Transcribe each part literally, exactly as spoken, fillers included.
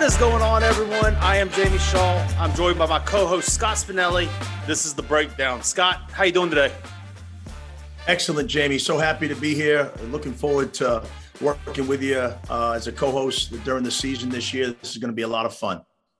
is going on, everyone? I am Jamie Shaw. I'm joined by my co-host, Scott Spinelli. This is The Breakdown. Scott, how you doing today? Excellent, Jamie. So happy to be here. Looking forward to working with you uh, as a co-host during the season this year. This is going to be a lot of fun.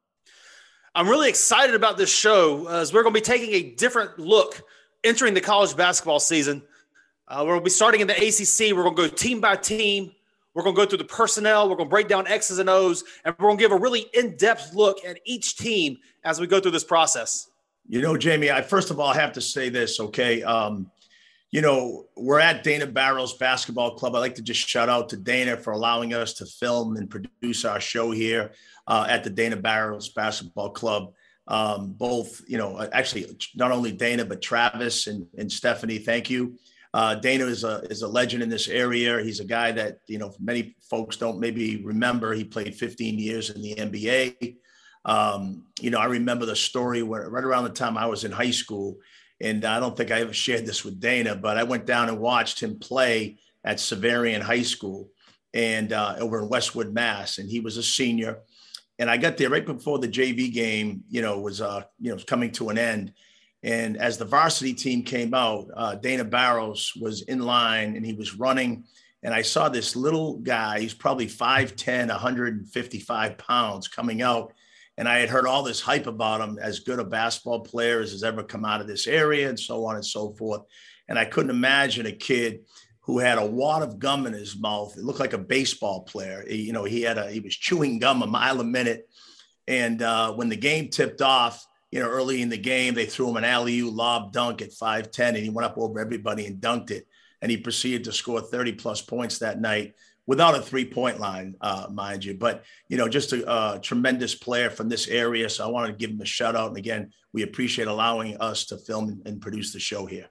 I'm really excited about this show as we're going to be taking a different look entering the college basketball season. Uh, we're going to be starting in the A C C. We're going to go team by team. We're going to go through the personnel. We're going to break down X's and O's, and we're going to give a really in-depth look at each team as we go through this process. You know, Jamie, I first of all have to say this, okay? Um, you know, we're at Dana Barros Basketball Club. I'd like to just shout out to Dana for allowing us to film and produce our show here uh, at the Dana Barros Basketball Club. Um, both, you know, actually not only Dana, but Travis and, and Stephanie, thank you. Uh, Dana is a is a legend in this area. He's a guy that, you know, many folks don't maybe remember. He played fifteen years in the N B A. Um, you know, I remember the story where right around the time I was in high school, and I don't think I ever shared this with Dana, but I went down and watched him play at Severian High School and uh, over in Westwood, Mass. And he was a senior. And I got there right before the J V game, you know, was, uh, you know, coming to an end. And as the varsity team came out, uh, Dana Barros was in line and he was running. And I saw this little guy, he's probably five ten, one hundred fifty-five pounds coming out. And I had heard all this hype about him, as good a basketball player as has ever come out of this area and so on and so forth. And I couldn't imagine a kid who had a wad of gum in his mouth. It looked like a baseball player. He, you know, he had a, he was chewing gum a mile a minute. And uh, when the game tipped off, you know, early in the game, they threw him an alley-oop lob dunk at five ten, and he went up over everybody and dunked it. And he proceeded to score thirty plus points that night without a three-point line, uh, mind you. But, you know, just a, a tremendous player from this area. So I wanted to give him a shout out. And again, we appreciate allowing us to film and produce the show here.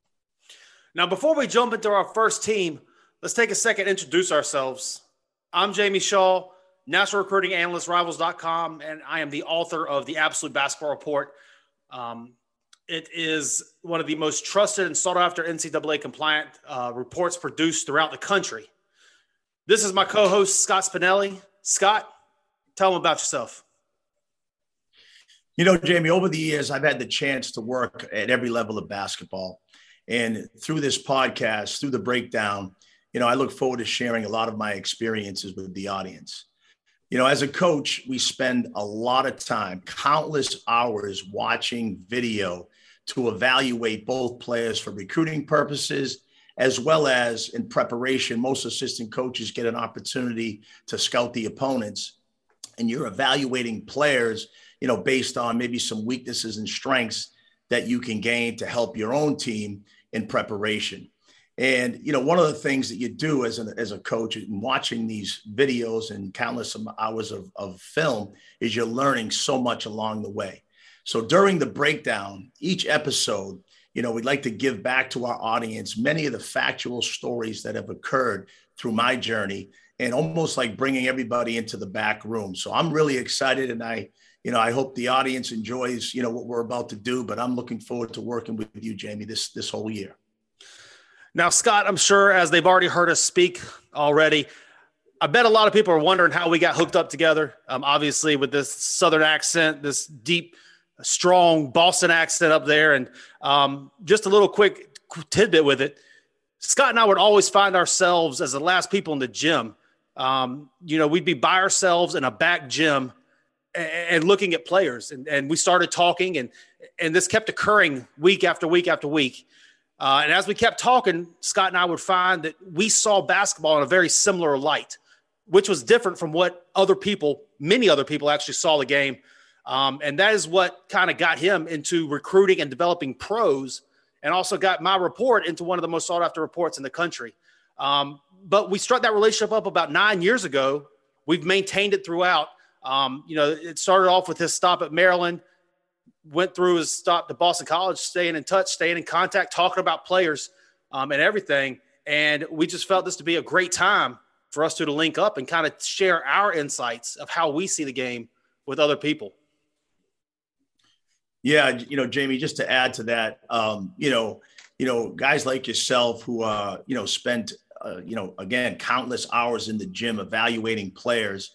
Now, before we jump into our first team, let's take a second to introduce ourselves. I'm Jamie Shaw, National Recruiting Analyst, Rivals dot com, and I am the author of the Absolute Basketball Report. Um, it is one of the most trusted and sought-after N C double A compliant uh, reports produced throughout the country. This is my co-host, Scott Spinelli. Scott, tell them about yourself. You know, Jamie, over the years, I've had the chance to work at every level of basketball. And through this podcast, through the breakdown, you know, I look forward to sharing a lot of my experiences with the audience. You know, as a coach, we spend a lot of time, countless hours watching video to evaluate both players for recruiting purposes, as well as in preparation. Most assistant coaches get an opportunity to scout the opponents, and you're evaluating players, you know, based on maybe some weaknesses and strengths that you can gain to help your own team in preparation. And, you know, one of the things that you do as, an, as a coach in watching these videos and countless hours of, of film is you're learning so much along the way. So during the breakdown, each episode, you know, we'd like to give back to our audience many of the factual stories that have occurred through my journey, and almost like bringing everybody into the back room. So I'm really excited, and I, you know, I hope the audience enjoys, you know, what we're about to do, but I'm looking forward to working with you, Jamie, this, this whole year. Now, Scott, I'm sure as they've already heard us speak already, I bet a lot of people are wondering how we got hooked up together. Um, obviously, with this Southern accent, this deep, strong Boston accent up there. And um, just a little quick tidbit with it. Scott and I would always find ourselves as the last people in the gym. Um, you know, we'd be by ourselves in a back gym and, and looking at players. And, and we started talking, and, and this kept occurring week after week after week. Uh, and as we kept talking, Scott and I would find that we saw basketball in a very similar light, which was different from what other people, many other people actually saw the game. Um, and that is what kind of got him into recruiting and developing pros, and also got my report into one of the most sought after reports in the country. Um, but we struck that relationship up about nine years ago. We've maintained it throughout. Um, you know, it started off with his stop at Maryland, went through his stop to Boston College, staying in touch, staying in contact, talking about players um, and everything. And we just felt this to be a great time for us two to link up and kind of share our insights of how we see the game with other people. Yeah, you know, Jamie, just to add to that, um, you know, you know, guys like yourself who, uh, you know, spent, uh, you know, again, countless hours in the gym evaluating players.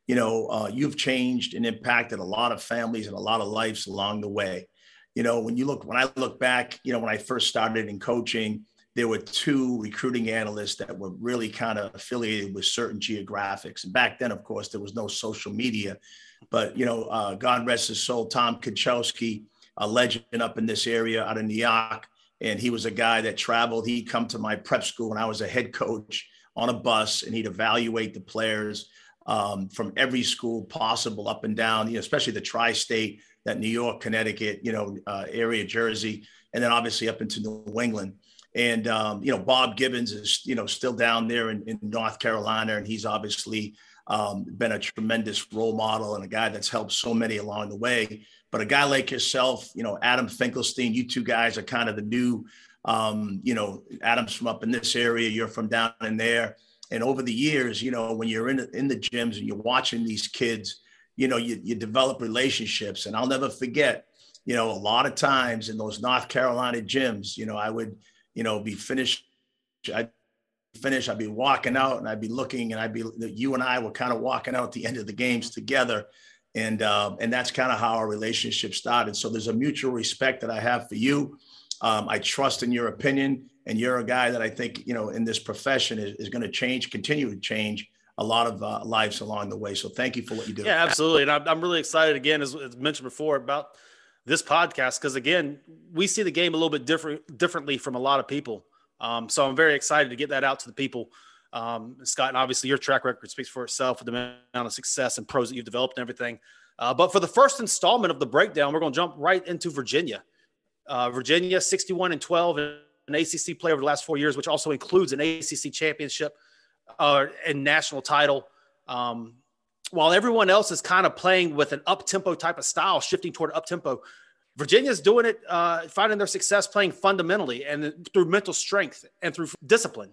you know, uh, you've changed and impacted a lot of families and a lot of lives along the way. You know, when you look, when I look back, you know, when I first started in coaching, there were two recruiting analysts that were really kind of affiliated with certain geographics. And back then, of course, there was no social media. But, you know, uh, God rest his soul, Tom Kachowski, a legend up in this area out of New York. And he was a guy that traveled. He'd come to my prep school when I was a head coach on a bus, and he'd evaluate the players um, from every school possible up and down, you know, especially the tri-state, that New York, Connecticut, you know, uh, area, Jersey, and then obviously up into New England. And, um, you know, Bob Gibbons is, you know, still down there in, in North Carolina. And he's obviously um, been a tremendous role model and a guy that's helped so many along the way. But a guy like yourself, you know, Adam Finkelstein, you two guys are kind of the new, um, you know, Adam's from up in this area, you're from down in there. And over the years, you know, when you're in, in the gyms and you're watching these kids, you know, you, you develop relationships. And I'll never forget, you know, a lot of times in those North Carolina gyms, you know, I would, you know, be finished. I'd finish. I'd be walking out and I'd be looking and I'd be, you and I were kind of walking out at the end of the games together. And, um, and that's kind of how our relationship started. So there's a mutual respect that I have for you. Um, I trust in your opinion, and you're a guy that I think, you know, in this profession is, is going to change, continue to change a lot of uh, lives along the way. So thank you for what you do. Yeah, absolutely. And I'm, I'm really excited again, as, as mentioned before, about this podcast, because again, we see the game a little bit different, differently from a lot of people. Um, so I'm very excited to get that out to the people. Um, Scott, and obviously your track record speaks for itself with the amount of success and pros that you've developed and everything. Uh, but for the first installment of the breakdown, we're going to jump right into Virginia. Uh, Virginia, sixty-one and twelve, an A C C play over the last four years, which also includes an A C C championship uh, and national title. Um, While everyone else is kind of playing with an up-tempo type of style, shifting toward up-tempo, Virginia's doing it, uh, finding their success playing fundamentally and through mental strength and through discipline.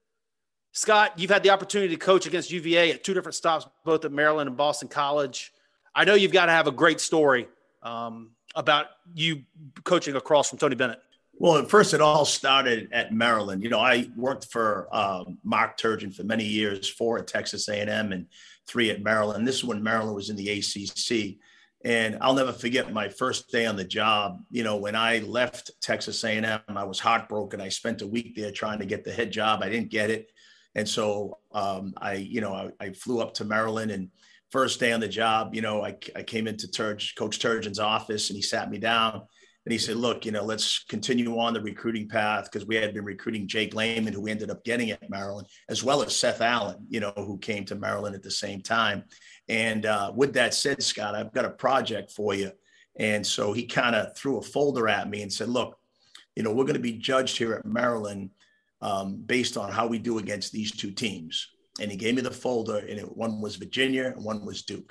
Scott, you've had the opportunity to coach against U V A at two different stops, both at Maryland and Boston College. I know you've got to have a great story um, about you coaching across from Tony Bennett. Well, at first, it all started at Maryland. You know, I worked for um, Mark Turgeon for many years, four at Texas A and M and three at Maryland. This is when Maryland was in the A C C. And I'll never forget my first day on the job. You know, when I left Texas A and M, I was heartbroken. I spent a week there trying to get the head job. I didn't get it. And so um, I, you know, I, I flew up to Maryland, and first day on the job, you know, I, I came into Turge, Coach Turgeon's office, and he sat me down. And he said, look, you know, let's continue on the recruiting path, because we had been recruiting Jake Lehman, who we ended up getting at Maryland, as well as Seth Allen, you know, who came to Maryland at the same time. And uh, with that said, Scott, I've got a project for you. And so he kind of threw a folder at me and said, look, you know, we're going to be judged here at Maryland um, based on how we do against these two teams. And he gave me the folder, and it, one was Virginia and one was Duke.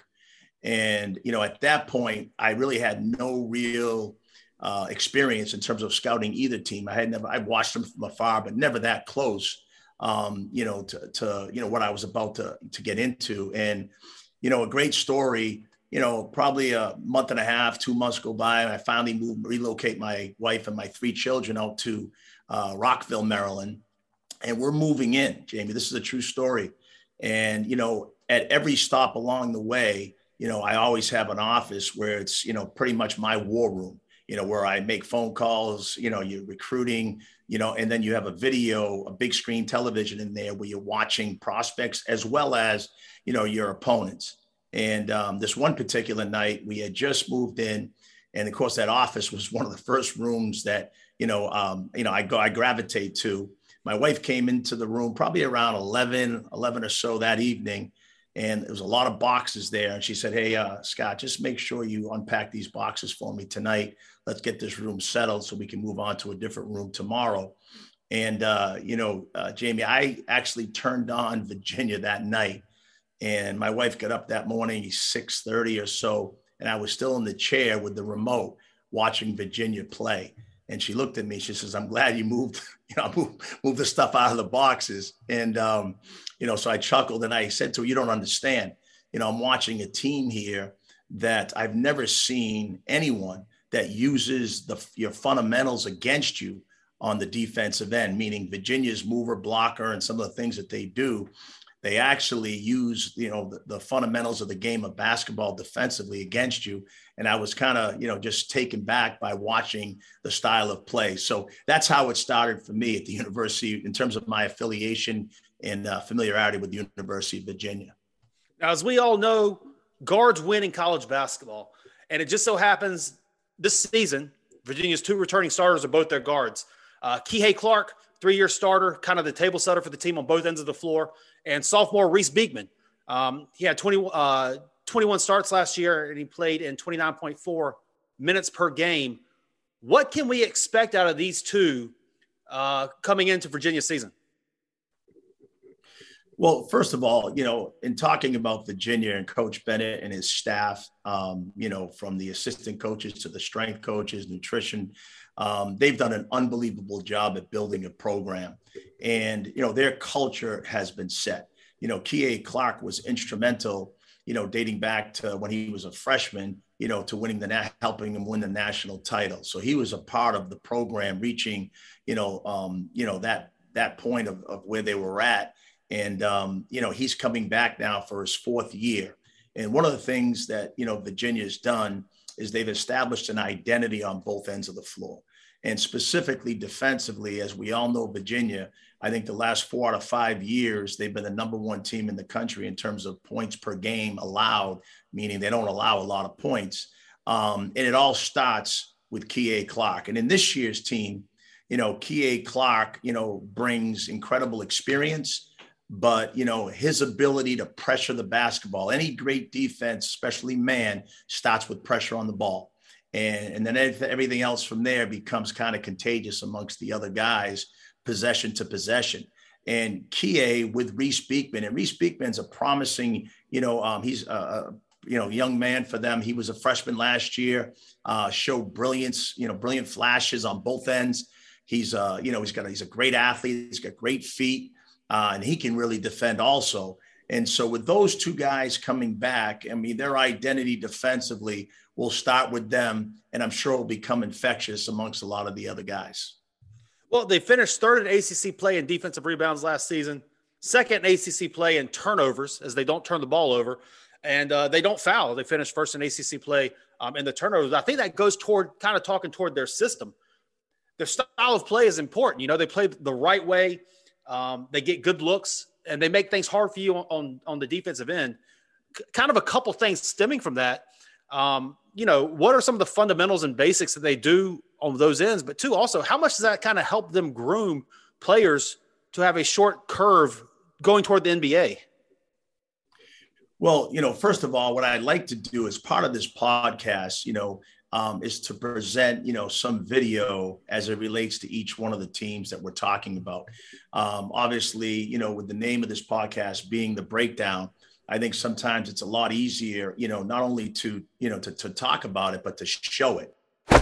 And, you know, at that point, I really had no real uh, experience in terms of scouting either team. I had never, I watched them from afar, but never that close, um, you know, to, to, you know, what I was about to, to get into. And, you know, a great story, you know, probably a month and a half, two months go by, and I finally moved, relocate my wife and my three children out to uh, Rockville, Maryland. And we're moving in, Jamie. This is a true story. And, you know, at every stop along the way, you know, I always have an office where it's, you know, pretty much my war room, you know, where I make phone calls, you know, you're recruiting, you know, and then you have a video, a big screen television in there where you're watching prospects as well as, you know, your opponents. And um, this one particular night, we had just moved in. And of course, that office was one of the first rooms that, you know, um, you know, I go, I gravitate to. My wife came into the room probably around eleven, eleven or so that evening. And there was a lot of boxes there. And she said, hey, uh, Scott, just make sure you unpack these boxes for me tonight. Let's get this room settled so we can move on to a different room tomorrow. And, uh, you know, uh, Jamie, I actually turned on Virginia that night. And my wife got up that morning, six thirty or so, and I was still in the chair with the remote watching Virginia play. And she looked at me, she says, I'm glad you moved, you know, move, move the stuff out of the boxes. And, um, you know, so I chuckled and I said to her, you don't understand, you know, I'm watching a team here that I've never seen anyone that uses the your fundamentals against you on the defensive end, meaning Virginia's mover, blocker, and some of the things that they do, they actually use, you know, the, the fundamentals of the game of basketball defensively against you. And I was kind of, you know, just taken back by watching the style of play. So that's how it started for me at the university in terms of my affiliation and uh, familiarity with the University of Virginia. Now, as we all know, guards win in college basketball. And it just so happens this season, Virginia's two returning starters are both their guards. Uh, Kihei Clark, three-year starter, kind of the table setter for the team on both ends of the floor, and sophomore Reese Beekman. Um, he had twenty, uh, twenty-one starts last year, and he played in twenty-nine point four minutes per game. What can we expect out of these two uh, coming into Virginia's season? Well, first of all, you know, in talking about Virginia and Coach Bennett and his staff, um, you know, from the assistant coaches to the strength coaches, nutrition, um, they've done an unbelievable job at building a program. And, you know, their culture has been set. You know, Kihei Clark was instrumental, you know, dating back to when he was a freshman, you know, to winning the, na- helping him win the national title. So he was a part of the program reaching, you know, um, you know, that, that point of, of where they were at. And, um, you know, he's coming back now for his fourth year. And one of the things that, you know, Virginia's done is they've established an identity on both ends of the floor. And specifically defensively, as we all know, Virginia, I think the last four out of five years, they've been the number one team in the country in terms of points per game allowed, meaning they don't allow a lot of points. Um, and it all starts with Kihei Clark. And in this year's team, you know, Kihei Clark, you know, brings incredible experience. But, you know, his ability to pressure the basketball, any great defense, especially man, starts with pressure on the ball. And, and then everything else from there becomes kind of contagious amongst the other guys, possession to possession. And Kihei with Reese Beekman, and Reese Beekman's a promising, you know, um, he's a, a, you know, young man for them. He was a freshman last year, uh, showed brilliance, you know, brilliant flashes on both ends. He's, uh, you know, he's got, a, he's a great athlete. He's got great feet. Uh, and he can really defend also. And so with those two guys coming back, I mean, their identity defensively will start with them, and I'm sure it will become infectious amongst a lot of the other guys. Well, they finished third in A C C play in defensive rebounds last season, second in A C C play in turnovers, as they don't turn the ball over, and uh, they don't foul. They finished first in A C C play um, in the turnovers. I think that goes toward kind of talking toward their system. Their style of play is important. You know, they play the right way. Um, they get good looks, and they make things hard for you on, on, on the defensive end. C- kind of a couple things stemming from that. Um, you know, what are some of the fundamentals and basics that they do on those ends? But two, also, how much does that kind of help them groom players to have a short curve going toward the N B A? Well, you know, first of all, what I'd like to do as part of this podcast, you know, Um, is to present, you know, some video as it relates to each one of the teams that we're talking about. Um, obviously, you know, with the name of this podcast being The Breakdown, I think sometimes it's a lot easier, you know, not only to, you know, to, to talk about it, but to show it.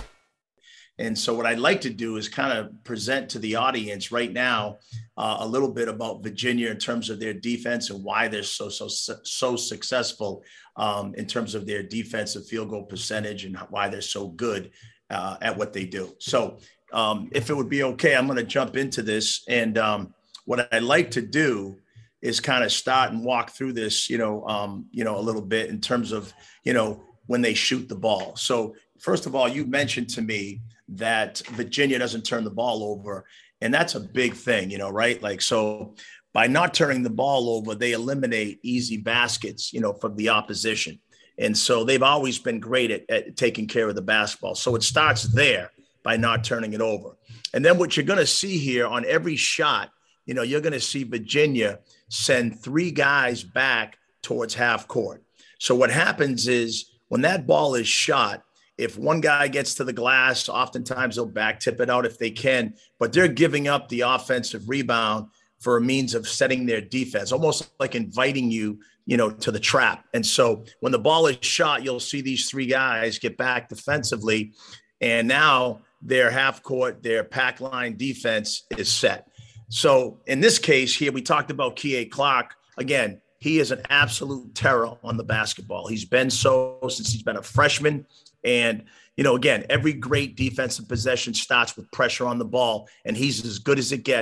And so what I'd like to do is kind of present to the audience right now uh, a little bit about Virginia in terms of their defense and why they're so, so, so successful um, in terms of their defensive field goal percentage and why they're so good uh, at what they do. So um, if it would be okay, I'm going to jump into this. And um, what I'd like to do is kind of start and walk through this, you know, um, you know, a little bit in terms of, you know, when they shoot the ball. So first of all, you mentioned to me that Virginia doesn't turn the ball over. And that's a big thing, you know, right? Like, so by not turning the ball over, they eliminate easy baskets, you know, from the opposition. And so they've always been great at, at taking care of the basketball. So it starts there by not turning it over. And then what you're going to see here on every shot, you know, you're going to see Virginia send three guys back towards half court. So what happens is when that ball is shot, if one guy gets to the glass, oftentimes they'll back tip it out if they can, but they're giving up the offensive rebound for a means of setting their defense, almost like inviting you, you know, to the trap. And so when the ball is shot, you'll see these three guys get back defensively. And now their half court, their pack line defense is set. So in this case here, we talked about Kihei Clark. Again, he is an absolute terror on the basketball. He's been so since he's been a freshman. And, you know, again, every great defensive possession starts with pressure on the ball, and he's as good as it gets,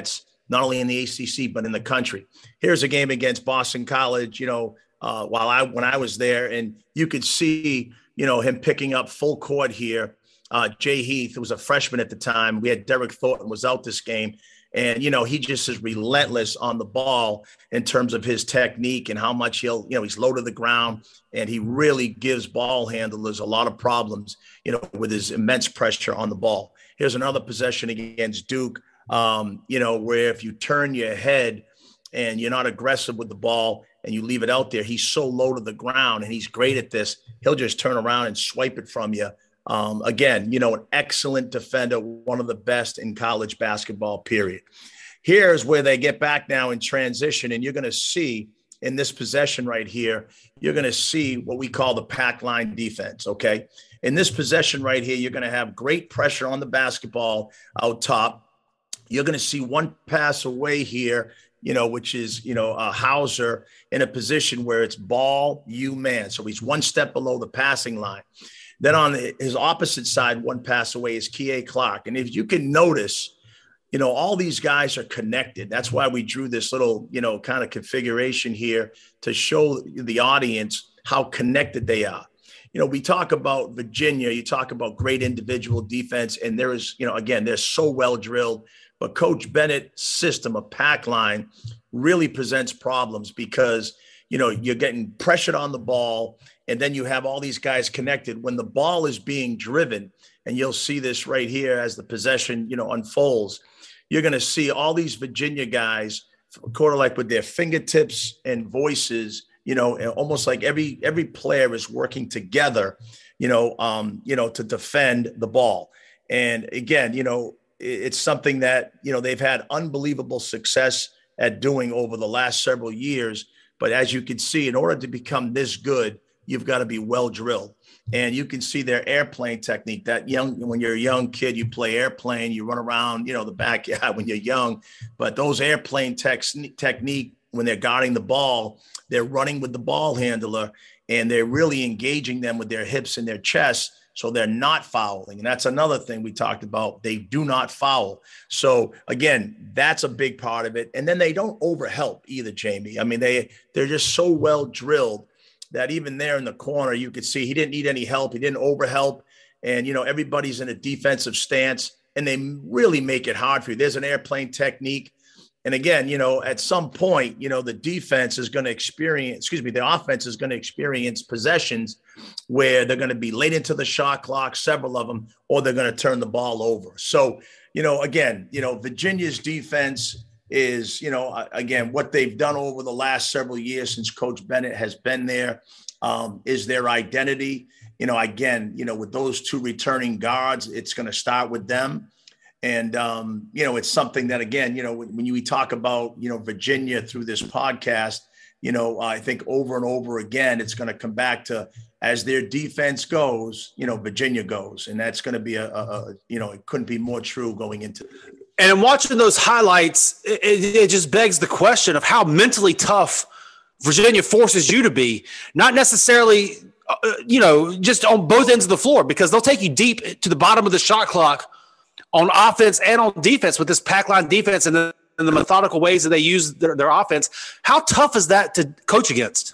not only in the A C C, but in the country. Here's a game against Boston College, you know, uh, while I, when I was there, and you could see, you know, him picking up full court here. Uh, Jay Heath, who was a freshman at the time. We had Derek Thornton was out this game. And, you know, he just is relentless on the ball in terms of his technique and how much he'll, you know, he's low to the ground, and he really gives ball handlers a lot of problems, you know, with his immense pressure on the ball. Here's another possession against Duke, um, you know, where if you turn your head and you're not aggressive with the ball and you leave it out there, he's so low to the ground and he's great at this. He'll just turn around and swipe it from you. Um, again, you know, an excellent defender, one of the best in college basketball, period. Here's where they get back now in transition, and you're going to see in this possession right here, you're going to see what we call the pack line defense, okay? In this possession right here, you're going to have great pressure on the basketball out top. You're going to see one pass away here, you know, which is, you know, a Hauser in a position where it's ball, you man. So he's one step below the passing line. Then on his opposite side, one pass away is Kie Clark. And if you can notice, you know, all these guys are connected. That's why we drew this little, you know, kind of configuration here to show the audience how connected they are. You know, we talk about Virginia, you talk about great individual defense, and there is, you know, again, they're so well drilled. But Coach Bennett's system of pack line really presents problems because, you know, you're getting pressured on the ball, and then you have all these guys connected. When the ball is being driven, and you'll see this right here as the possession, you know, unfolds, you're going to see all these Virginia guys, quarter like with their fingertips and voices, you know, almost like every every player is working together, you know, um, you know, to defend the ball. And again, you know, it's something that, you know, they've had unbelievable success at doing over the last several years. But as you can see, in order to become this good, you've got to be well drilled. And you can see their airplane technique. That young, when you're a young kid, you play airplane, you run around, you know, the backyard when you're young. But those airplane tex- technique, when they're guarding the ball, they're running with the ball handler, and they're really engaging them with their hips and their chest, so they're not fouling. And that's another thing we talked about. They do not foul. So again, that's a big part of it. And then they don't overhelp either, Jamie. I mean, they, they're just so well drilled that even there in the corner, you could see he didn't need any help. He didn't overhelp. And, you know, everybody's in a defensive stance, and they really make it hard for you. There's an airplane technique. And again, you know, at some point, you know, the defense is going to experience, excuse me, the offense is going to experience possessions where they're going to be late into the shot clock, several of them, or they're going to turn the ball over. So, you know, again, you know, Virginia's defense is, you know, again, what they've done over the last several years since Coach Bennett has been there, um, is their identity. You know, again, you know, with those two returning guards, it's going to start with them. And, um, you know, it's something that, again, you know, when, when you talk about, you know, Virginia through this podcast, you know, I think over and over again, it's going to come back to, as their defense goes, you know, Virginia goes. And that's going to be a, a, a, you know, it couldn't be more true going into. And in watching those highlights, it, it just begs the question of how mentally tough Virginia forces you to be, not necessarily, uh, you know, just on both ends of the floor, because they'll take you deep to the bottom of the shot clock on offense and on defense with this pack line defense and the, and the methodical ways that they use their, their offense. How tough is that to coach against?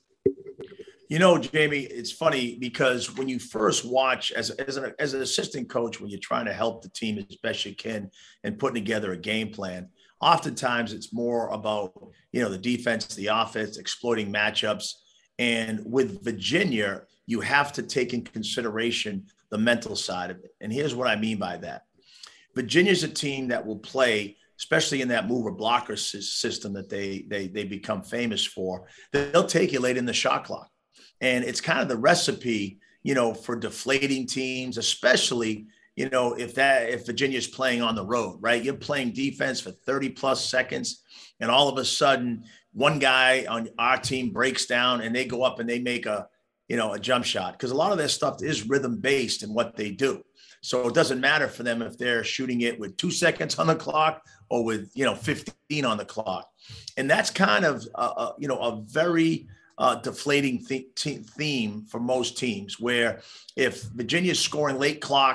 You know, Jamie, it's funny because when you first watch as, as, an, as an assistant coach, when you're trying to help the team as best you can and putting together a game plan, oftentimes it's more about, you know, the defense, the offense, exploiting matchups. And with Virginia, you have to take in consideration the mental side of it. And here's what I mean by that. Virginia's a team that will play, especially in that mover blocker system that they, they, they become famous for. They'll take you late in the shot clock. And it's kind of the recipe, you know, for deflating teams, especially, you know, if that, if Virginia's playing on the road, right? You're playing defense for thirty plus seconds. And all of a sudden, one guy on our team breaks down and they go up and they make a, you know, a jump shot. Because a lot of their stuff is rhythm based in what they do. So it doesn't matter for them if they're shooting it with two seconds on the clock or with, you know, fifteen on the clock. And that's kind of, a, a, you know, a very uh, deflating th- theme for most teams, where if Virginia's scoring late clock,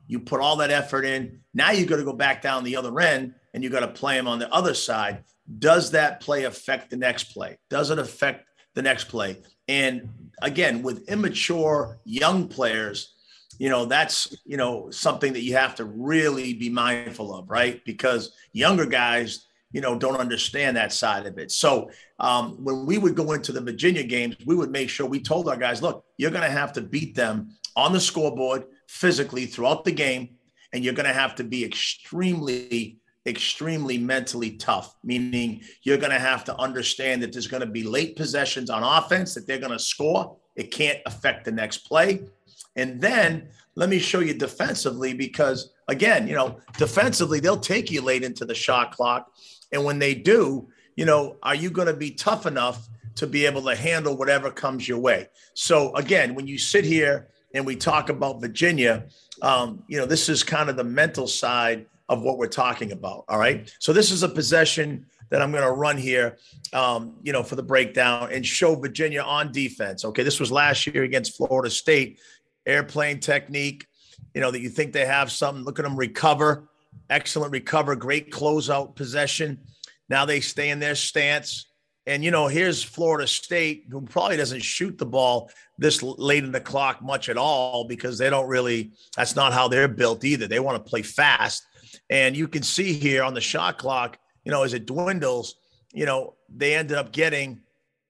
You put all that effort in. Now you got to go back down the other end and you got to play them on the other side. Does that play affect the next play? Does it affect the next play? And again, with immature young players, you know, that's, you know, something that you have to really be mindful of, right? Because younger guys, you know, don't understand that side of it. So um, when we would go into the Virginia games, we would make sure we told our guys, look, you're going to have to beat them on the scoreboard physically throughout the game. And you're going to have to be extremely, extremely mentally tough, meaning you're going to have to understand that there's going to be late possessions on offense that they're going to score. It can't affect the next play. And then let me show you defensively, because again, you know, defensively, they'll take you late into the shot clock. And when they do, you know, are you going to be tough enough to be able to handle whatever comes your way? So again, when you sit here and we talk about Virginia, um, you know, this is kind of the mental side of what we're talking about. All right. So this is a possession that I'm going to run here, um, you know, for the breakdown and show Virginia on defense. Okay. This was last year against Florida State. Airplane technique, you know, that you think they have something. Look at them recover. Excellent recover. Great closeout possession. Now they stay in their stance. And, you know, here's Florida State, who probably doesn't shoot the ball this late in the clock much at all, because they don't really, that's not how they're built either. They want to play fast. And you can see here on the shot clock, you know, as it dwindles, you know, they ended up getting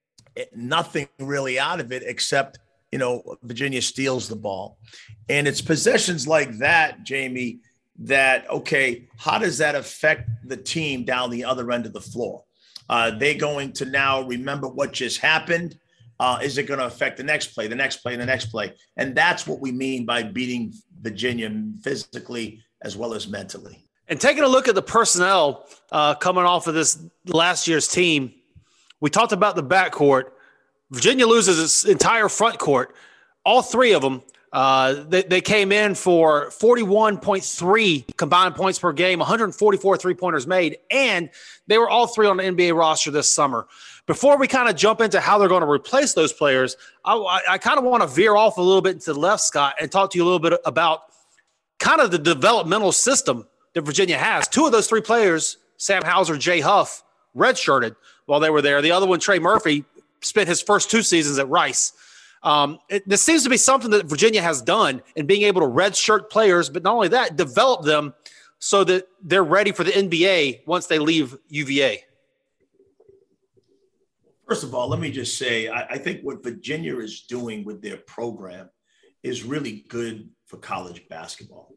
nothing really out of it except, you know, Virginia steals the ball. And it's possessions like that, Jamie, that, okay, how does that affect the team down the other end of the floor? Uh, they going to now remember what just happened? Uh, is it going to affect the next play, the next play, the next play? And that's what we mean by beating Virginia physically as well as mentally. And taking a look at the personnel uh, coming off of this last year's team, we talked about the backcourt. Virginia loses its entire front court. All three of them, uh, they, they came in for forty-one point three combined points per game, one hundred forty-four three-pointers made, and they were all three on the N B A roster this summer. Before we kind of jump into how they're going to replace those players, I, I, I kind of want to veer off a little bit into the left, Scott, and talk to you a little bit about kind of the developmental system that Virginia has. Two of those three players, Sam Hauser, Jay Huff, redshirted while they were there. The other one, Trey Murphy, spent his first two seasons at Rice. Um, it, this seems to be something that Virginia has done in being able to redshirt players, but not only that, develop them so that they're ready for the N B A once they leave U V A. First of all, let me just say, I, I think what Virginia is doing with their program is really good for college basketball.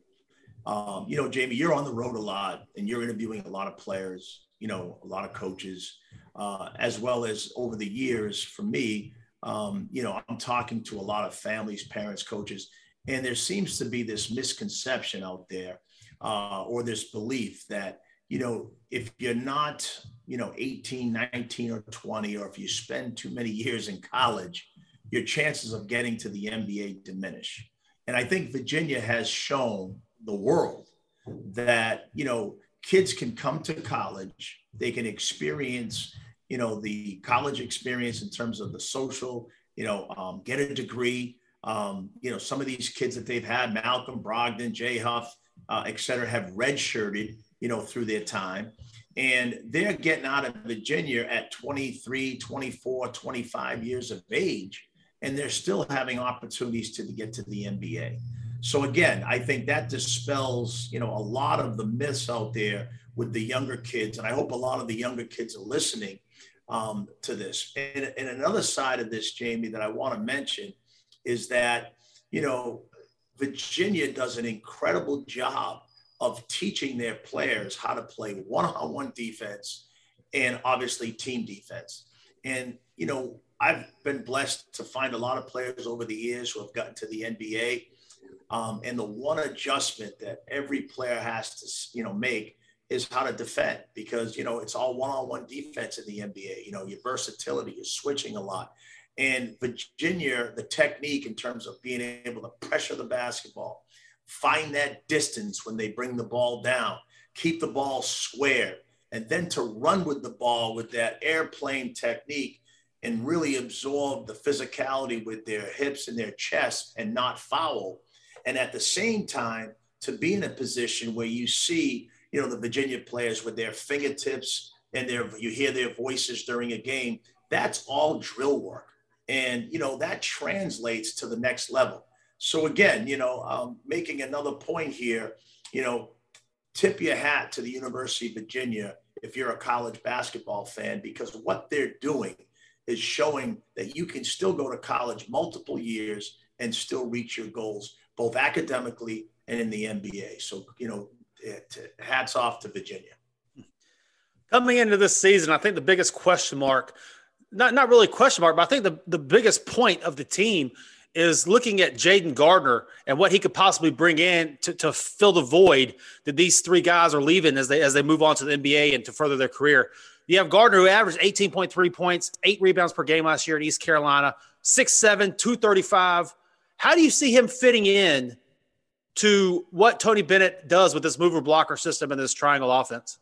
Um, you know, Jamie, you're on the road a lot and you're interviewing a lot of players, you know, a lot of coaches, uh, as well as over the years for me, um, you know, I'm talking to a lot of families, parents, coaches, and there seems to be this misconception out there uh, or this belief that, you know, if you're not, you know, eighteen, nineteen or twenty, or if you spend too many years in college, your chances of getting to the N B A diminish. And I think Virginia has shown the world that, you know, kids can come to college, they can experience, you know, the college experience in terms of the social, you know, um, get a degree. Um, you know, some of these kids that they've had, Malcolm Brogdon, Jay Huff, uh, et cetera, have redshirted, you know, through their time. And they're getting out of Virginia at twenty-three, twenty-four, twenty-five years of age, and they're still having opportunities to get to the N B A. So again, I think that dispels, you know, a lot of the myths out there with the younger kids. And I hope a lot of the younger kids are listening um, to this. And, and another side of this, Jamie, that I want to mention is that, you know, Virginia does an incredible job of teaching their players how to play one-on-one defense and obviously team defense. And, you know, I've been blessed to find a lot of players over the years who have gotten to the N B A. Um, and the one adjustment that every player has to, you know, make is how to defend, because, you know, it's all one-on-one defense in the N B A. You know, your versatility is switching a lot. And Virginia, the technique in terms of being able to pressure the basketball, find that distance when they bring the ball down, keep the ball square, and then to run with the ball with that airplane technique and really absorb the physicality with their hips and their chest and not foul. And at the same time, to be in a position where you see, you know, the Virginia players with their fingertips and their, you hear their voices during a game. That's all drill work. And, you know, that translates to the next level. So again, you know, um, making another point here, you know, tip your hat to the University of Virginia if you're a college basketball fan, because what they're doing is showing that you can still go to college multiple years and still reach your goals, both academically and in the N B A. So, you know, hats off to Virginia. Coming into this season, I think the biggest question mark, not, not really question mark, but I think the, the biggest point of the team is looking at Jayden Gardner and what he could possibly bring in to, to fill the void that these three guys are leaving as they as they move on to the N B A and to further their career. You have Gardner, who averaged eighteen point three points, eight rebounds per game last year at East Carolina, six seven, two thirty-five. How do you see him fitting in to what Tony Bennett does with this mover blocker system and this triangle offense?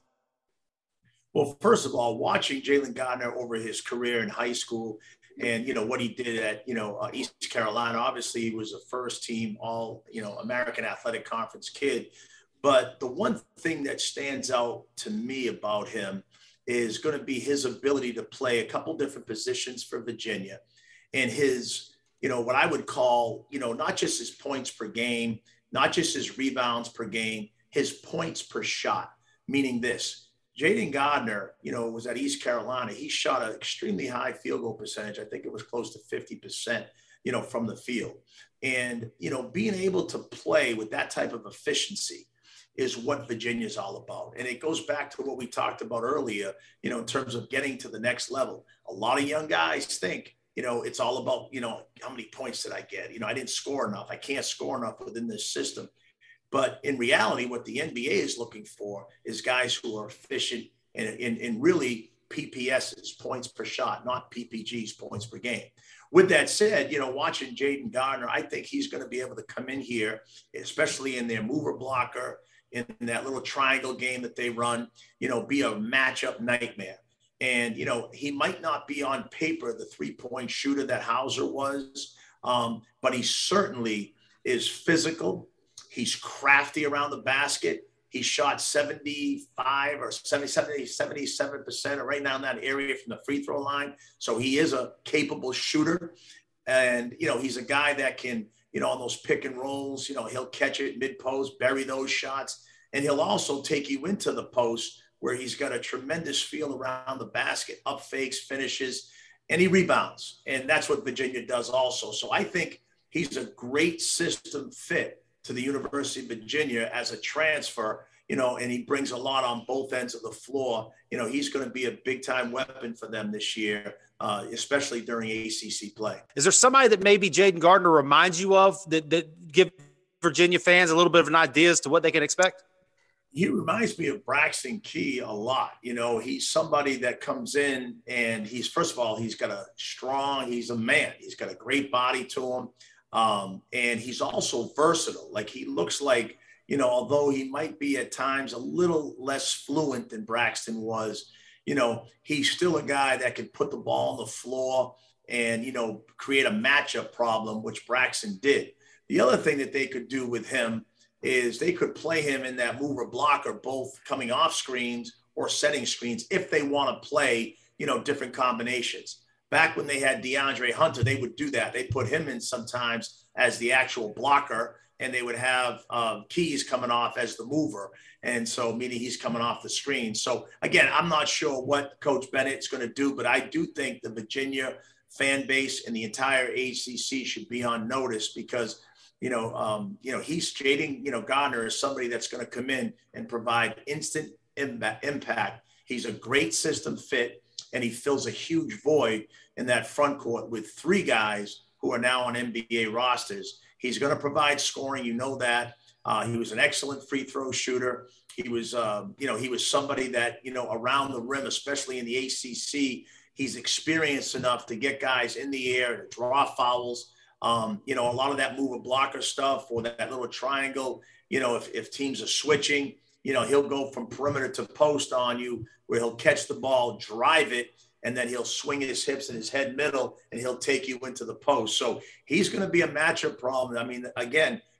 Well, first of all, watching Jayden Gardner over his career in high school and, you know, what he did at, you know, uh, East Carolina, obviously he was a first team all, you know, American Athletic Conference kid. But the one thing that stands out to me about him is going to be his ability to play a couple different positions for Virginia and his, you know, what I would call, you know, not just his points per game, not just his rebounds per game, his points per shot, meaning this. Jayden Gardner, you know, was at East Carolina. He shot an extremely high field goal percentage. I think it was close to fifty percent, you know, from the field. And, you know, being able to play with that type of efficiency is what Virginia is all about. And it goes back to what we talked about earlier, you know, in terms of getting to the next level. A lot of young guys think, you know, it's all about, you know, how many points did I get? You know, I didn't score enough. I can't score enough within this system. But in reality, what the N B A is looking for is guys who are efficient and, and, and really P P S's, points per shot, not P P G's, points per game. With that said, you know, watching Jayden Gardner, I think he's going to be able to come in here, especially in their mover blocker, in that little triangle game that they run, you know, be a matchup nightmare. And, you know, he might not be on paper the three-point shooter that Hauser was, um, but he certainly is physical. He's crafty around the basket. He shot seventy-five or seventy, seventy, seventy-seven percent right now in that area from the free throw line. So he is a capable shooter. And, you know, he's a guy that can, you know, on those pick and rolls, you know, he'll catch it mid-post, bury those shots. And he'll also take you into the post where he's got a tremendous feel around the basket, up fakes, finishes, and he rebounds. And that's what Virginia does also. So I think he's a great system fit to the University of Virginia as a transfer, you know, and he brings a lot on both ends of the floor. You know, he's going to be a big time weapon for them this year, uh, especially during A C C play. Is there somebody that maybe Jayden Gardner reminds you of that, that give Virginia fans a little bit of an idea as to what they can expect? He reminds me of Braxton Key a lot. You know, he's somebody that comes in and he's, first of all, he's got a strong, he's a man. He's got a great body to him. Um, and he's also versatile. Like he looks like, you know, although he might be at times a little less fluent than Braxton was, you know, he's still a guy that can put the ball on the floor and, you know, create a matchup problem, which Braxton did. The other thing that they could do with him is they could play him in that mover blocker, both coming off screens or setting screens if they want to play, you know, different combinations. Back when they had DeAndre Hunter, they would do that. They put him in sometimes as the actual blocker, and they would have um, Keys coming off as the mover. And so meaning he's coming off the screen. So again, I'm not sure what Coach Bennett's going to do, but I do think the Virginia fan base and the entire A C C should be on notice because, you know, um, you know, he's Jayden, you know, Gardner is somebody that's going to come in and provide instant impact. He's a great system fit, and he fills a huge void in that front court with three guys who are now on N B A rosters. He's going to provide scoring. You know that. Uh, he was an excellent free throw shooter. He was, uh, you know, he was somebody that, you know, around the rim, especially in the A C C, he's experienced enough to get guys in the air, to draw fouls. Um, you know, a lot of that mover blocker stuff or that, that little triangle, you know, if, if teams are switching, you know, he'll go from perimeter to post on you where he'll catch the ball, drive it, and then he'll swing his hips and his head middle, and he'll take you into the post. So he's going to be a matchup problem. I mean, again,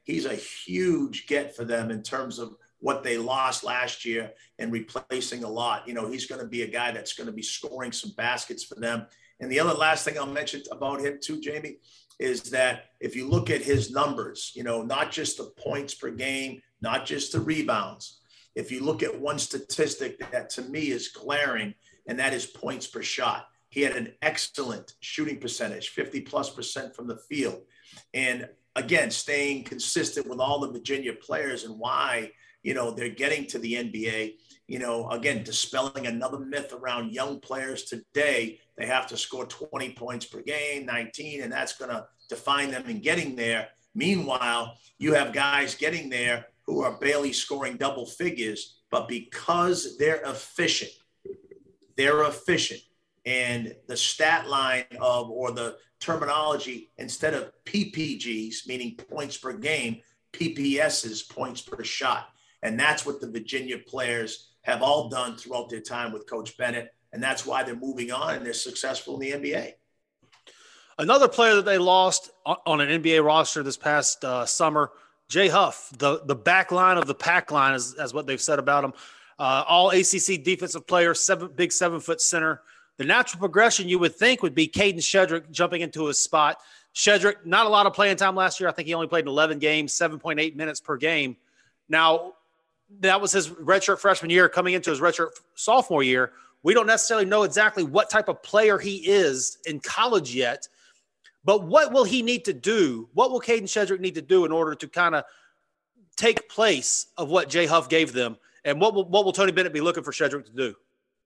he's a huge get for them in terms of what they lost last year and replacing a lot. You know, he's going to be a guy that's going to be scoring some baskets for them. And the other last thing I'll mention about him too, Jamie, is that if you look at his numbers, you know, not just the points per game, not just the rebounds. If you look at one statistic that to me is glaring, and that is points per shot. He had an excellent shooting percentage, fifty plus percent from the field. And again, staying consistent with all the Virginia players and why, you know, they're getting to the N B A, you know, again, dispelling another myth around young players today. They have to score twenty points per game, nineteen, and that's going to define them in getting there. Meanwhile, you have guys getting there who are barely scoring double figures, but because they're efficient, they're efficient. And the stat line of, or the terminology, instead of P P Gs, meaning points per game, P P Ss, points per shot. And that's what the Virginia players have all done throughout their time with Coach Bennett. And that's why they're moving on and they're successful in the N B A. Another player that they lost on an N B A roster this past uh, summer, Jay Huff, the, the back line of the pack line, is, is what they've said about him. Uh, all A C C defensive player, seven, big seven-foot center. The natural progression you would think would be Caden Shedrick jumping into his spot. Shedrick, not a lot of playing time last year. I think he only played in eleven games, seven point eight minutes per game. Now, that was his redshirt freshman year coming into his redshirt sophomore year. We don't necessarily know exactly what type of player he is in college yet, but what will he need to do? What will Caden Shedrick need to do in order to kind of take place of what Jay Huff gave them? And what will, what will Tony Bennett be looking for Shedrick to do?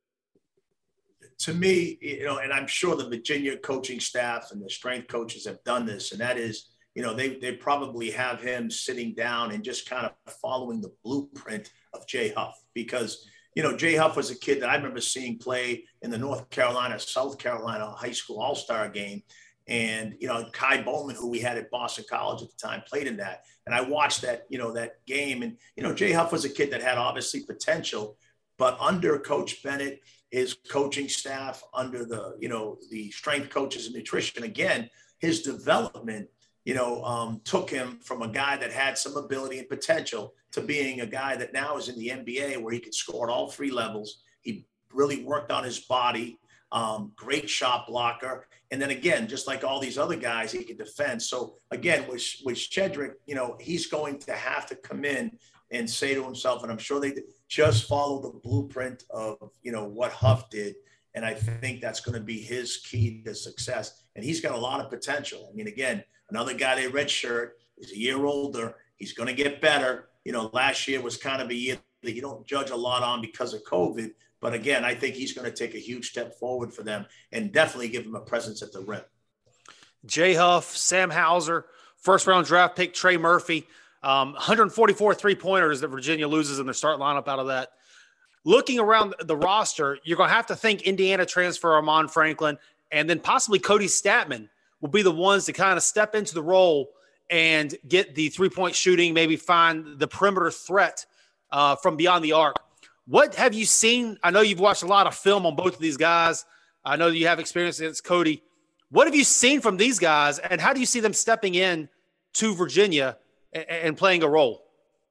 To me, you know, and I'm sure the Virginia coaching staff and the strength coaches have done this, and that is, you know, they they probably have him sitting down and just kind of following the blueprint of Jay Huff. Because, you know, Jay Huff was a kid that I remember seeing play in the North Carolina, South Carolina high school all-star game. And, you know, Kai Bowman, who we had at Boston College at the time, played in that. And I watched that, you know, that game. And, you know, Jay Huff was a kid that had obviously potential, but under Coach Bennett, his coaching staff, under the, you know, the strength coaches and nutrition, again, his development, you know, um, took him from a guy that had some ability and potential to being a guy that now is in the N B A where he could score at all three levels. He really worked on his body, um, great shot blocker. And then again, just like all these other guys, he could defend. So again, with, with Shedrick, you know, he's going to have to come in and say to himself, and I'm sure they just follow the blueprint of, you know, what Huff did. And I think that's going to be his key to success. And he's got a lot of potential. I mean, again, another guy they redshirt, he's a year older. He's going to get better. You know, last year was kind of a year that you don't judge a lot on because of COVID. But again, I think he's going to take a huge step forward for them and definitely give them a presence at the rim. Jay Huff, Sam Hauser, first round draft pick Trey Murphy, um, one hundred forty-four three-pointers that Virginia loses in their start lineup out of that. Looking around the roster, you're going to have to think Indiana transfer Armaan Franklin and then possibly Cody Statman will be the ones to kind of step into the role and get the three-point shooting, maybe find the perimeter threat uh, from beyond the arc. What have you seen? I know you've watched a lot of film on both of these guys. I know you have experience against Cody. What have you seen from these guys, and how do you see them stepping in to Virginia and, and playing a role?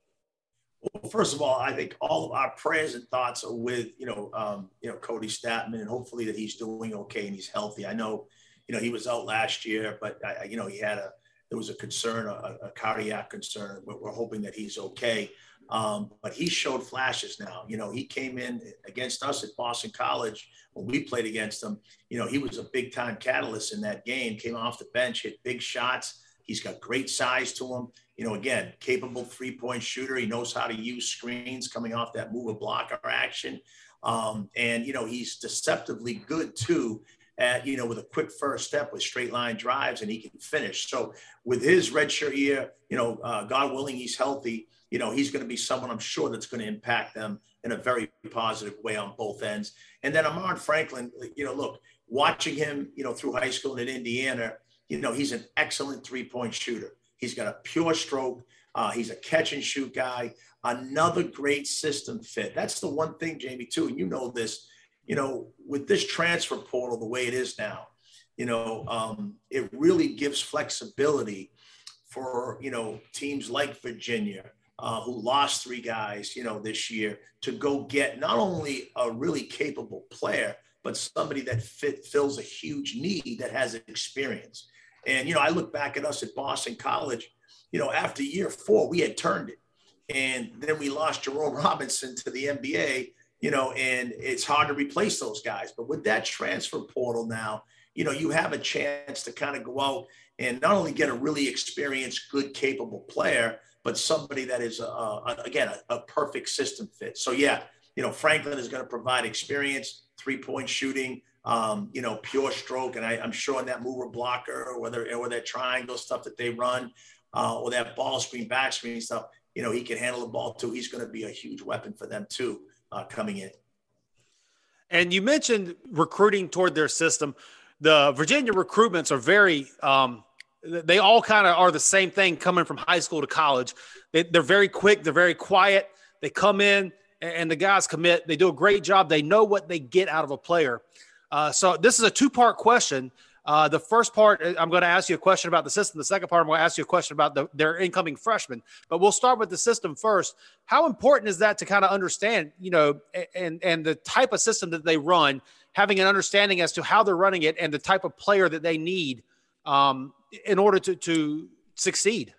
Well, first of all, I think all of our prayers and thoughts are with, you know, um, you know, Cody Statman, and hopefully that he's doing okay and he's healthy. I know, you know, he was out last year, but I, you know, he had a, there was a concern, a, a cardiac concern, but we're hoping that he's okay. Um, but he showed flashes now. You know, he came in against us at Boston College when we played against him. You know, he was a big time catalyst in that game, came off the bench, hit big shots. He's got great size to him. You know, again, capable three-point shooter. He knows how to use screens coming off that mover blocker action. Um, and, you know, he's deceptively good too at, you know, with a quick first step with straight line drives, and he can finish. So with his redshirt year, you know, uh, God willing, he's healthy. You know, he's going to be someone I'm sure that's going to impact them in a very positive way on both ends. And then Armaan Franklin, you know, look, watching him, you know, through high school in Indiana, you know, he's an excellent three-point shooter. He's got a pure stroke. Uh, he's a catch and shoot guy. Another great system fit. That's the one thing, Jamie, too, and you know this, you know, with this transfer portal the way it is now, you know, um, it really gives flexibility for, you know, teams like Virginia, uh, who lost three guys, you know, this year, to go get not only a really capable player, but somebody that fit, fills a huge need, that has experience. And, you know, I look back at us at Boston College, you know, after year four, we had turned it. And then we lost Jerome Robinson to the N B A, you know, and it's hard to replace those guys. But with that transfer portal now, you know, you have a chance to kind of go out and not only get a really experienced, good, capable player, but somebody that is, a, a, again, a, a perfect system fit. So, yeah, you know, Franklin is going to provide experience, three-point shooting, um, you know, pure stroke. And I, I'm sure in that mover blocker, or whether or that triangle stuff that they run, uh, or that ball screen, back screen stuff, you know, he can handle the ball too. He's going to be a huge weapon for them too, uh, coming in. And you mentioned recruiting toward their system. The Virginia recruitments are very, um, they all kind of are the same thing coming from high school to college. They, they're very quick. They're very quiet. They come in and the guys commit. They do a great job. They know what they get out of a player. Uh, so this is a two-part question. Uh, the first part, I'm going to ask you a question about the system. The second part, I'm going to ask you a question about the, their incoming freshmen. But we'll start with the system first. How important is that to kind of understand, you know, and and the type of system that they run, having an understanding as to how they're running it and the type of player that they need um, in order to, to succeed?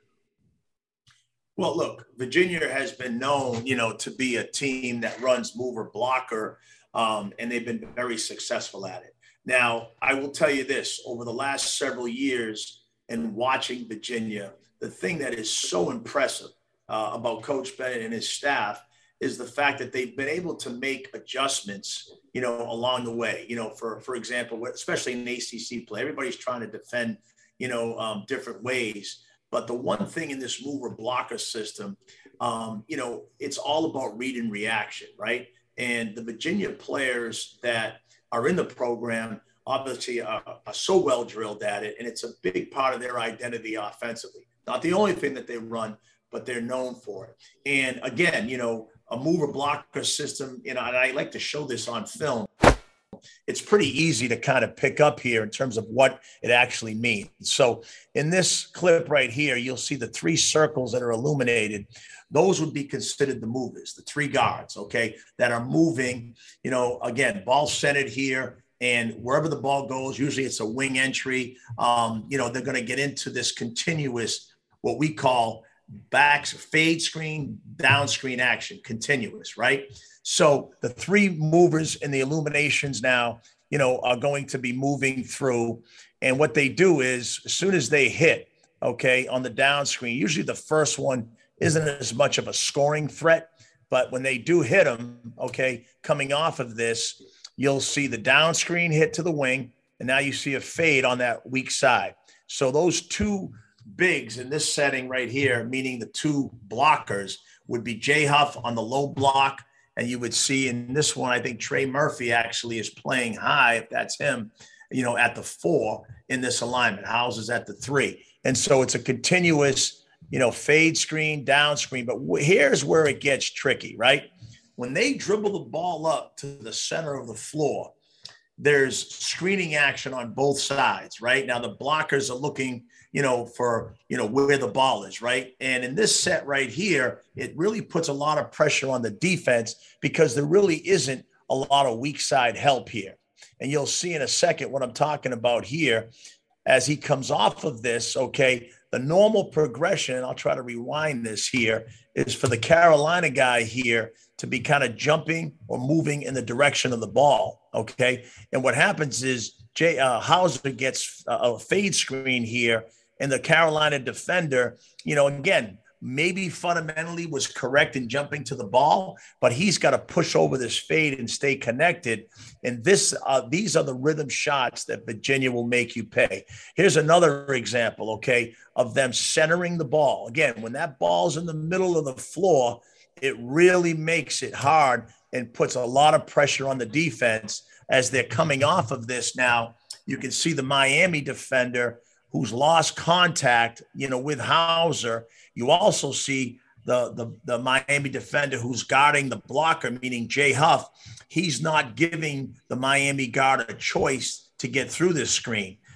Well, look, Virginia has been known, you know, to be a team that runs mover blocker, um, and they've been very successful at it. Now, I will tell you this, over the last several years and watching Virginia, the thing that is so impressive uh, about Coach Bennett and his staff is the fact that they've been able to make adjustments, you know, along the way. You know, for, for example, especially in A C C play, everybody's trying to defend, you know, um, different ways. But the one thing in this mover blocker system, um, you know, it's all about read and reaction, right? And the Virginia players that are in the program obviously are, are so well drilled at it, and it's a big part of their identity offensively. Not the only thing that they run, but they're known for it. And again, you know, a mover blocker system, you know, and I like to show this on film. It's pretty easy to kind of pick up here in terms of what it actually means. So in this clip right here, you'll see the three circles that are illuminated. Those would be considered the movers, the three guards, okay, that are moving, you know, again, ball centered here, and wherever the ball goes, usually it's a wing entry. Um, you know, they're going to get into this continuous, what we call backs, fade screen, down screen action, continuous, right? So the three movers in the illuminations now, you know, are going to be moving through. And what they do is as soon as they hit, okay, on the down screen, usually the first one isn't as much of a scoring threat, but when they do hit them, okay, coming off of this, you'll see the down screen hit to the wing, and now you see a fade on that weak side. So those two bigs in this setting right here, meaning the two blockers, would be Jay Huff on the low block, and you would see in this one, I think Trey Murphy actually is playing high, if that's him, you know, at the four in this alignment. Howes is at the three. And so it's a continuous, you know, fade screen, down screen. But w- here's where it gets tricky, right? When they dribble the ball up to the center of the floor, there's screening action on both sides, right? Now the blockers are looking, you know, for, you know, where the ball is, right? And in this set right here, it really puts a lot of pressure on the defense because there really isn't a lot of weak side help here. And you'll see in a second what I'm talking about here as he comes off of this, okay, the normal progression, I'll try to rewind this here, is for the Carolina guy here to be kind of jumping or moving in the direction of the ball, okay? And what happens is Jay uh, Hauser gets a, a fade screen here, and the Carolina defender, you know, again, maybe fundamentally was correct in jumping to the ball, but he's got to push over this fade and stay connected. And this, uh, these are the rhythm shots that Virginia will make you pay. Here's another example, okay, of them centering the ball. Again, when that ball's in the middle of the floor, it really makes it hard and puts a lot of pressure on the defense as they're coming off of this. Now, you can see the Miami defender who's lost contact, you know, with Hauser. You also see the, the, the Miami defender who's guarding the blocker, meaning Jay Huff. He's not giving the Miami guard a choice to get through this screen.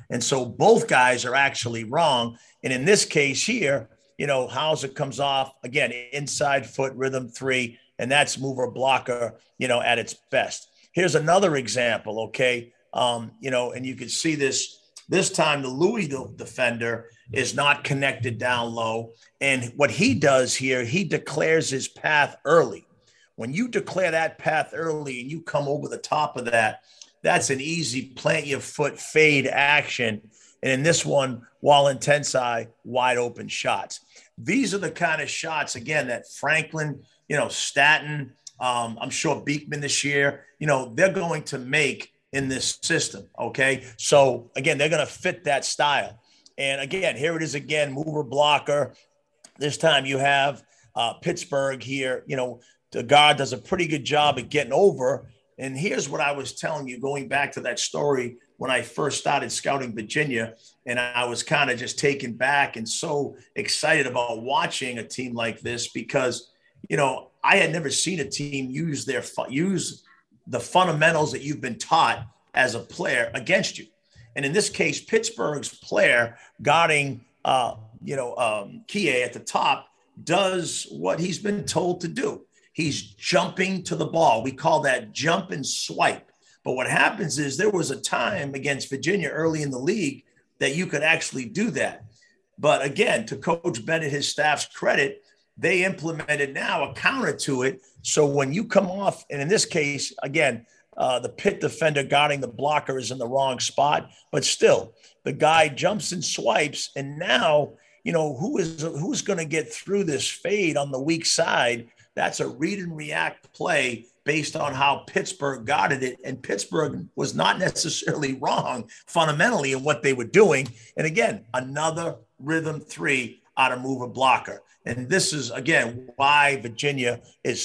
And so both guys are actually wrong. And in this case here, you know, Hauser comes off, again, inside foot rhythm three, and that's mover blocker, you know, at its best. Here's another example, okay? Um, you know, and you can see this, this time the Louis defender is not connected down low. And what he does here, he declares his path early. When you declare that path early and you come over the top of that, that's an easy plant your foot fade action. And in this one, Walentensai, wide open shots. These are the kind of shots, again, that Franklin, you know, Staten, um, I'm sure Beekman this year, you know, they're going to make in this system, okay? So, again, they're going to fit that style. And, again, here it is again, mover blocker. This time you have uh, Pittsburgh here. You know, the guard does a pretty good job at getting over. And here's what I was telling you, going back to that story when I first started scouting Virginia, and I was kind of just taken back and so excited about watching a team like this because, you know, I had never seen a team use their use the fundamentals that you've been taught as a player against you. And in this case, Pittsburgh's player guarding, uh, you know, um, Kie at the top does what he's been told to do. He's jumping to the ball. We call that jump and swipe. But what happens is there was a time against Virginia early in the league that you could actually do that. But again, to Coach Bennett, his staff's credit, they implemented now a counter to it. So when you come off, and in this case, again, uh, the Pitt defender guarding the blocker is in the wrong spot, but still the guy jumps and swipes. And now, you know, who is, who's going to get through this fade on the weak side? That's a read and react play based on how Pittsburgh guarded it. And Pittsburgh was not necessarily wrong fundamentally in what they were doing. And again, another rhythm three out of mover blocker. And this is, again, why Virginia is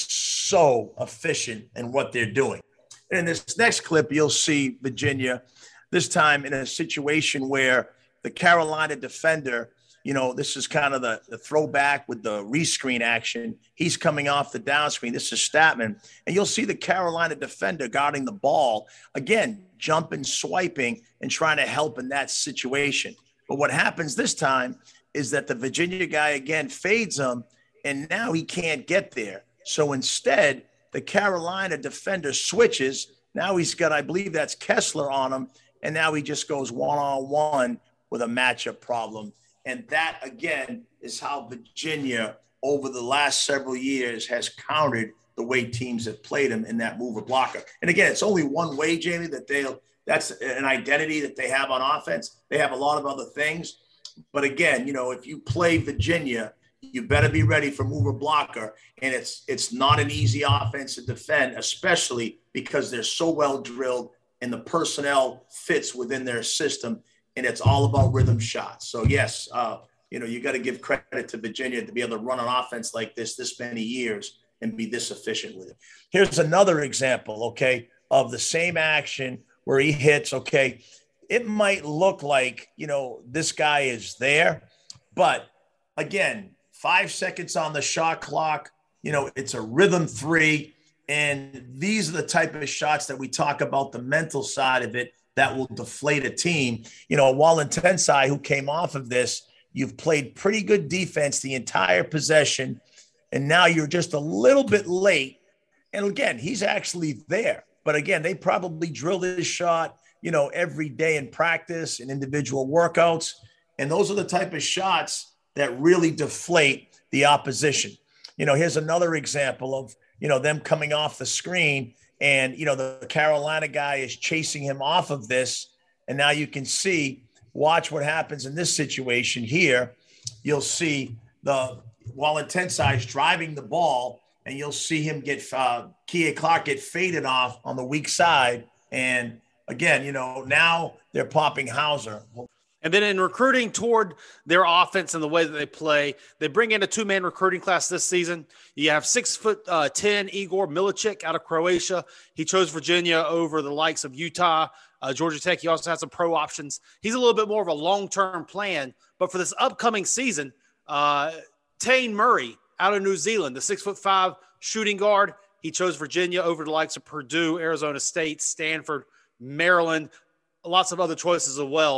so efficient in what they're doing. And in this next clip, you'll see Virginia, this time in a situation where the Carolina defender, you know, this is kind of the, the throwback with the rescreen action. He's coming off the down screen. This is Statman. And you'll see the Carolina defender guarding the ball, again, jumping, swiping, and trying to help in that situation. But what happens this time is that the Virginia guy, again, fades him, and now he can't get there. So instead, the Carolina defender switches. Now he's got, I believe that's Kessler on him, and now he just goes one-on-one with a matchup problem. And that, again, is how Virginia, over the last several years, has countered the way teams have played him in that mover blocker. And again, it's only one way, Jamie, that they'll – that's an identity that they have on offense. They have a lot of other things. But again, you know, if you play Virginia, you better be ready for mover blocker. And it's it's not an easy offense to defend, especially because they're so well drilled and the personnel fits within their system. And it's all about rhythm shots. So, yes, uh, you know, you got to give credit to Virginia to be able to run an offense like this this many years and be this efficient with it. Here's another example, okay, of the same action where he hits, okay. It might look like, you know, this guy is there, but again, five seconds on the shot clock, you know, it's a rhythm three. And these are the type of shots that we talk about, the mental side of it, that will deflate a team. You know, Walentensai, who came off of this, you've played pretty good defense the entire possession, and now you're just a little bit late. And again, he's actually there. But again, they probably drilled his shot, you know, every day in practice and individual workouts. And those are the type of shots that really deflate the opposition. You know, here's another example of, you know, them coming off the screen and, you know, the Carolina guy is chasing him off of this. And now you can see, watch what happens in this situation here. You'll see the Walentensai is driving the ball and you'll see him get, uh, Kie Clark get faded off on the weak side. And again, you know, now they're popping Hauser. And then in recruiting toward their offense and the way that they play, they bring in a two-man recruiting class this season. You have six foot uh, ten Igor Milicic out of Croatia. He chose Virginia over the likes of Utah, uh, Georgia Tech. He also has some pro options. He's a little bit more of a long-term plan. But for this upcoming season, uh, Tane Murray out of New Zealand, the six foot five shooting guard, he chose Virginia over the likes of Purdue, Arizona State, Stanford, Maryland, lots of other choices as well.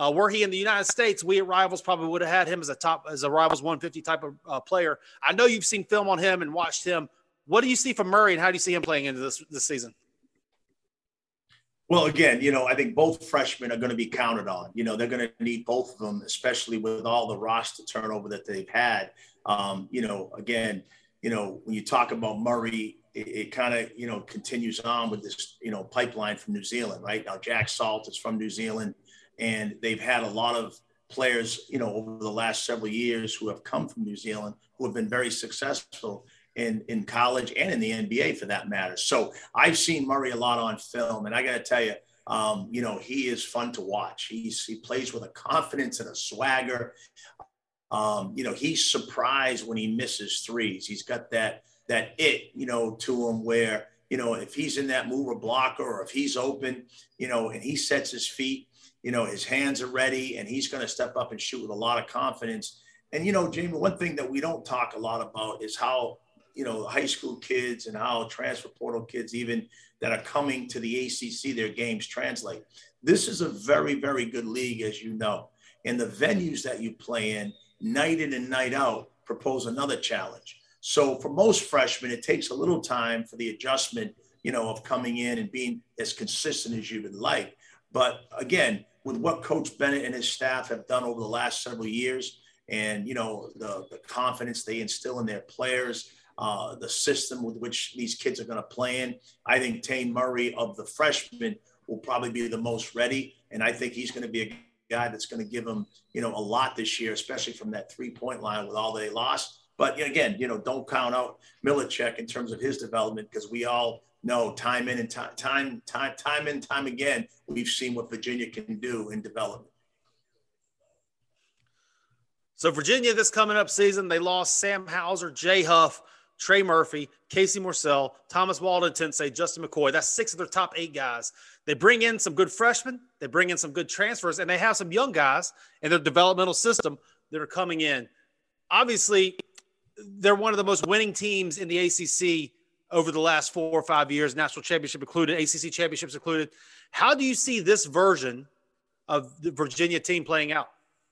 Uh, were he in the United States, we at Rivals probably would have had him as a top, as a Rivals one fifty type of uh, player. I know you've seen film on him and watched him. What do you see from Murray, and how do you see him playing into this this season? Well, again, you know, I think both freshmen are going to be counted on. You know, they're going to need both of them, especially with all the roster turnover that they've had. Um, you know, again, you know, when you talk about Murray, it, it kind of, you know, continues on with this, you know, pipeline from New Zealand, right? Now, Jack Salt is from New Zealand, and they've had a lot of players, you know, over the last several years who have come from New Zealand who have been very successful in, in college and in the N B A for that matter. So I've seen Murray a lot on film, and I got to tell you, um, you know, he is fun to watch. He's, he plays with a confidence and a swagger. Um, you know, he's surprised when he misses threes. He's got that, that it, you know, to him where, you know, if he's in that mover blocker or if he's open, you know, and he sets his feet, you know, his hands are ready and he's going to step up and shoot with a lot of confidence. And, you know, Jamie, one thing that we don't talk a lot about is how, you know, high school kids and how transfer portal kids even that are coming to the A C C, their games translate. This is a very, very good league, as you know. And the venues that you play in, night in and night out, propose another challenge. So for most freshmen, it takes a little time for the adjustment, you know, of coming in and being as consistent as you would like. But again, with what Coach Bennett and his staff have done over the last several years and, you know, the, the confidence they instill in their players, uh, the system with which these kids are going to play in, I think Taine Murray of the freshmen will probably be the most ready. And I think he's going to be a guy that's going to give them, you know, a lot this year, especially from that three-point line with all they lost. But again, you know, don't count out Milicek in terms of his development, because we all know time in and time, time, time, time and time again, we've seen what Virginia can do in development. So Virginia, this coming up season, they lost Sam Hauser, Jay Huff, Trey Murphy, Casey Morsell, Thomas Walden, Tensei, Justin McCoy. That's six of their top eight guys. They bring in some good freshmen. They bring in some good transfers, and they have some young guys in their developmental system that are coming in. Obviously, they're one of the most winning teams in the A C C over the last four or five years, national championship included, A C C championships included. How do you see this version of the Virginia team playing out?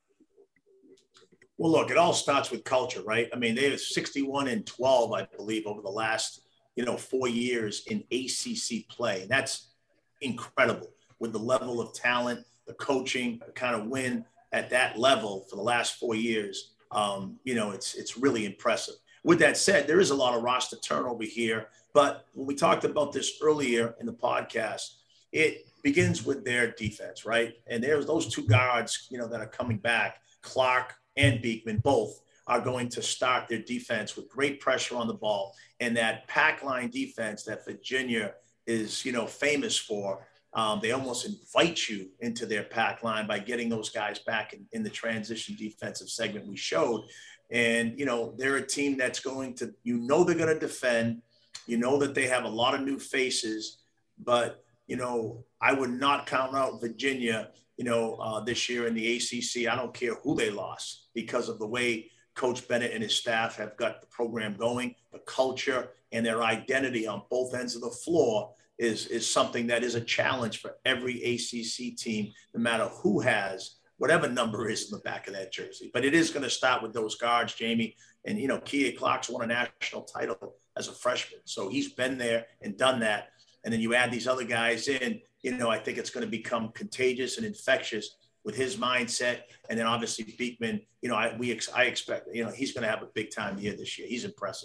Well, look, it all starts with culture, right? I mean, they have sixty-one and twelve, I believe, over the last, you know, four years in A C C play. And that's incredible with the level of talent, the coaching, the kind of win at that level for the last four years. Um, you know, it's it's really impressive. With that said, there is a lot of roster turnover here. But when we talked about this earlier in the podcast, it begins with their defense, right? And there's those two guards, you know, that are coming back, Clark and Beekman, both are going to start their defense with great pressure on the ball. And that pack line defense that Virginia is, you know, famous for, um, they almost invite you into their pack line by getting those guys back in, in the transition defensive segment we showed. And, you know, they're a team that's going to, you know, they're going to defend. You know that they have a lot of new faces, but, you know, I would not count out Virginia, you know, uh, this year in the A C C. I don't care who they lost because of the way Coach Bennett and his staff have got the program going, the culture and their identity on both ends of the floor is, is something that is a challenge for every A C C team, no matter who has whatever number is in the back of that jersey. But it is going to start with those guards, Jamie. And, you know, Kihei Clark's won a national title as a freshman. So he's been there and done that. And then you add these other guys in, you know, I think it's going to become contagious and infectious with his mindset. And then obviously Beekman, you know, I, we, ex- I expect, you know, he's going to have a big time year this year. He's impressive.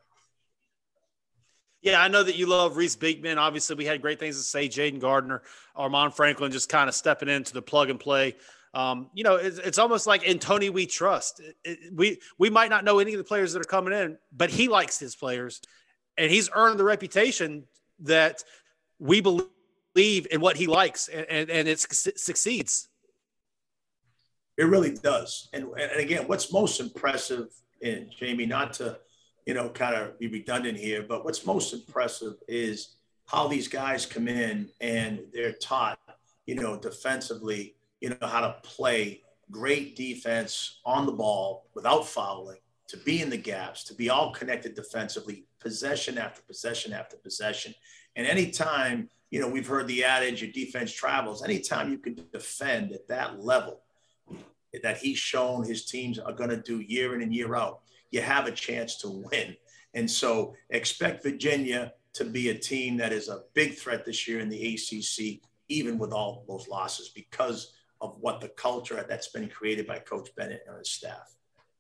Yeah, I know that you love Reese Beekman. Obviously, we had great things to say. Jaden Gardner, Armaan Franklin just kind of stepping into the plug and play. Um, you know, it's, it's almost like in Tony we trust. It, it, we we might not know any of the players that are coming in, but he likes his players, and he's earned the reputation that we believe in what he likes, and, and, and it succeeds. It really does. And, and again, what's most impressive, in Jamie, not to, you know, kind of be redundant here, but what's most impressive is how these guys come in and they're taught, you know, defensively, you know, how to play great defense on the ball without fouling, to be in the gaps, to be all connected defensively, possession after possession after possession. And anytime you know, we've heard the adage, your defense travels. Anytime you can defend at that level that he's shown his teams are going to do year in and year out, you have a chance to win. And so expect Virginia to be a team that is a big threat this year in the A C C, even with all those losses, because of what the culture that's been created by Coach Bennett and his staff.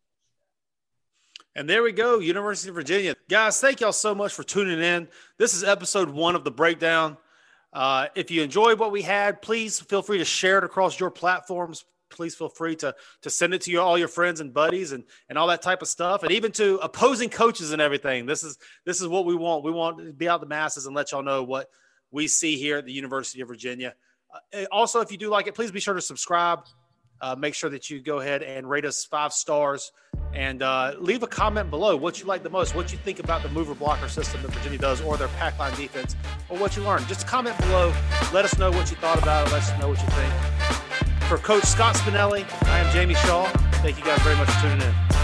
And there we go, University of Virginia. Guys, thank y'all so much for tuning in. This is episode one of The Breakdown. Uh, if you enjoyed what we had, please feel free to share it across your platforms. Please feel free to, to send it to your, all your friends and buddies and, and all that type of stuff. And even to opposing coaches and everything. This is, this is what we want. We want to be out the masses and let y'all know what we see here at the University of Virginia. Uh, also, if you do like it, please be sure to subscribe. Uh, make sure that you go ahead and rate us five stars and uh, leave a comment below what you like the most, what you think about the mover blocker system that Virginia does or their pack line defense or what you learned. Just comment below. Let us know what you thought about it. Let us know what you think. For Coach Scott Spinelli, I am Jamie Shaw. Thank you guys very much for tuning in.